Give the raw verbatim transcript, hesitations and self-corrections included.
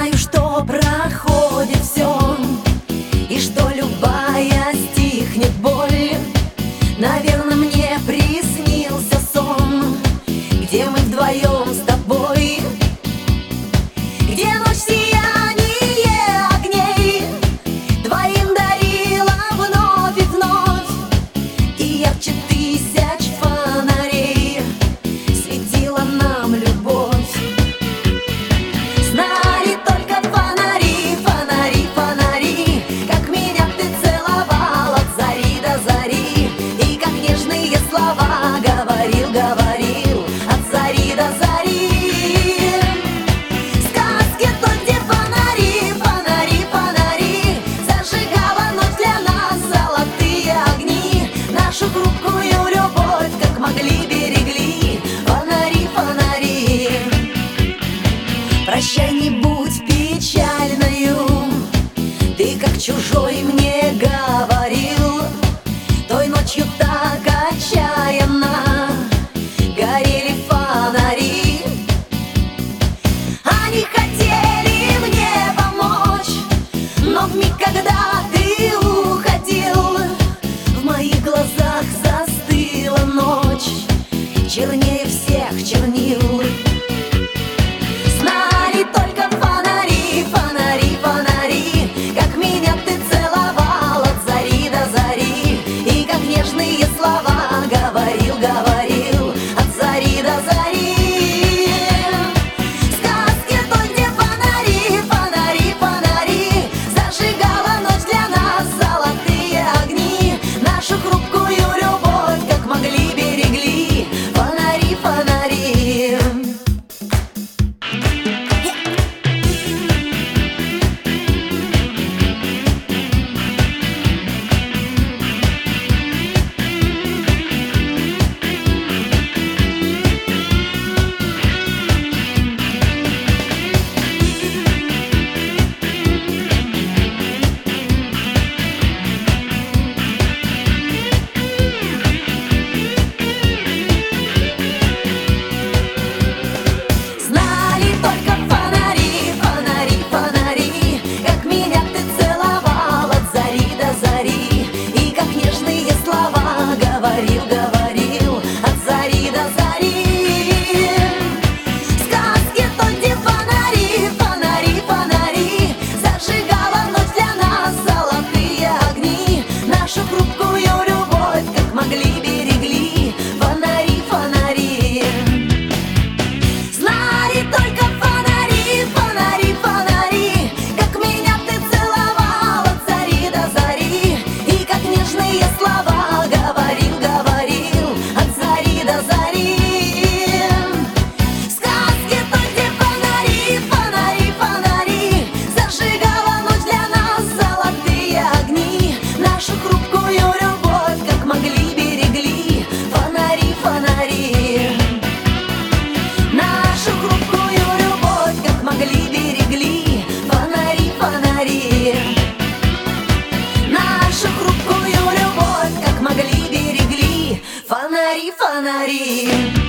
знаю, что проходит все, и что любая стихнет боль. Наверное, мне приснился сон, где мы вдвоем с тобой, где ночь сияние огней двоим дарила вновь и вновь, и ярче тысяч фонарей светила нам любовь. Знали только фонари, фонари, фонари, как меня ты целовал от зари до зари, и как нежные слова говорил, говорил от зари до зари. Сказки той, где фонари, фонари, фонари, зажигала ночь для нас золотые огни, нашу хрупкую любовь как могли берегли фонари, фонари. Прощай, не будь печальною, ты как чужой мне говорил. Той ночью так отчаянно горели фонари. Они хотели мне помочь, но в миг, когда ты уходил, в моих глазах застыла ночь, чернее всех чернил. Знали только фонари, фонари, фонари, как меня ты целовал от зари до зари, и как нежные слова говорил, говорил от зари до зари. Сказки той, где фонари, фонари, фонари, зажигала ночь для нас золотые огни, нашу хрупкую любовь как могли берегли фонари, фонари. Знали только фонари, фонари, фонари, как меня ты целовал от зари до зари, и как нежные слова говорил, говорил от зари до зари. Сказки той, где фонари, фонари, фонари, зажигала ночь для нас золотые огни, нашу хрупкую любовь как могли берегли фонари, фонари. Знали только фонари, фонари, фонари, как меня ты целовал от зари до зари, и как нежные слова говорил, говорил от зари до зари. Сказки той, где фонари, фонари, фонари, зажигала ночь для нас золотые огни, нашу хрупкую любовь как могли берегли фонари, фонари. Нашу хрупкую любовь как могли берегли фонари, фонари. Нашу хрупкую любовь как могли берегли фонари, фонари.